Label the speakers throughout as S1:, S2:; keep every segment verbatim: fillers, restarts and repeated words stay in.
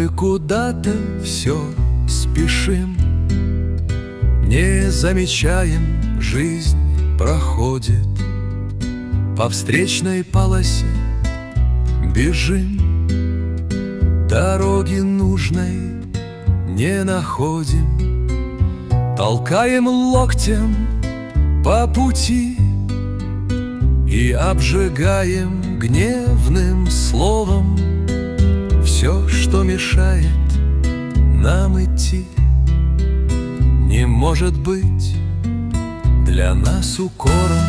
S1: Мы куда-то все спешим, не замечаем, жизнь проходит. По встречной полосе бежим, дороги нужной не находим. Толкаем локтем по пути и обжигаем гневным словом все, что мешает нам идти. Не может быть для нас укором.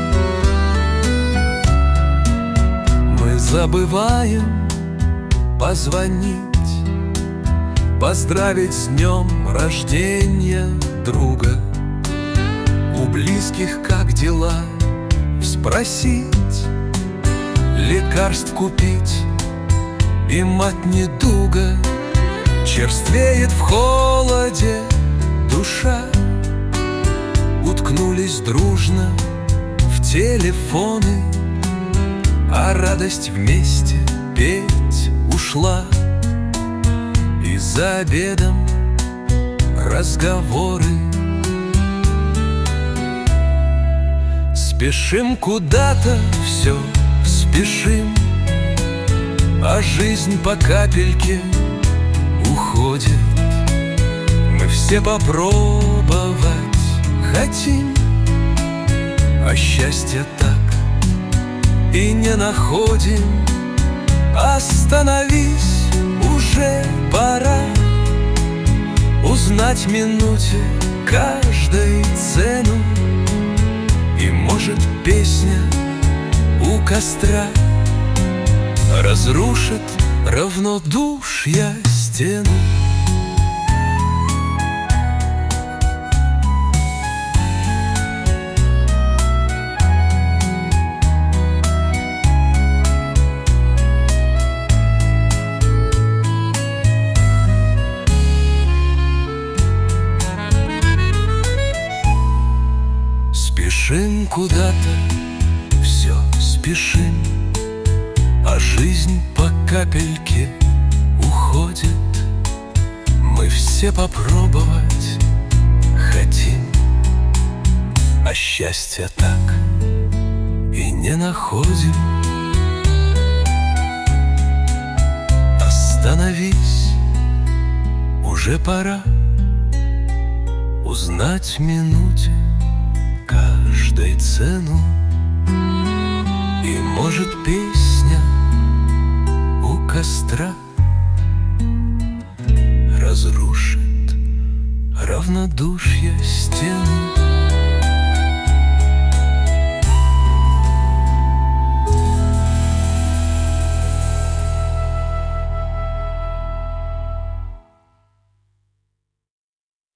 S1: Мы забываем позвонить, поздравить с днем рождения друга. У близких как дела спросить, лекарств купить им от недуга. Черствеет в холоде душа, уткнулись дружно в телефоны, а радость вместе петь ушла. И за обедом разговоры. Спешим куда-то, все спешим, а жизнь по капельке уходит. Мы все попробовать хотим, а счастья так и не находим. Остановись, уже пора узнать минуте каждой цену. И может песня у костра разрушит равнодушья стену. Спешим куда-то, все спешим, а жизнь по капельке уходит. Мы все попробовать хотим, а счастья так и не находим. Остановись, уже пора узнать минуте каждой цену. И может песня у костра разрушит равнодушье стену.